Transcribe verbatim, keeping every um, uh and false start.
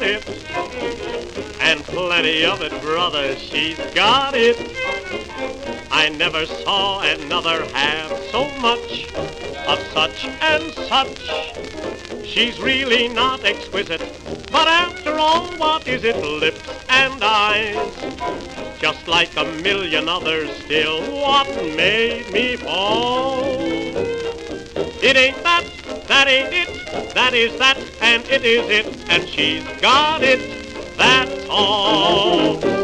it, and plenty of it, brother, she's got it. I never saw another have so much of such and such. She's really not exquisite, but after all, what is it? Lips and eyes, just like a million others still. What made me fall? It ain't that, that ain't it, that is that, and it is it, and she's got it, that's all.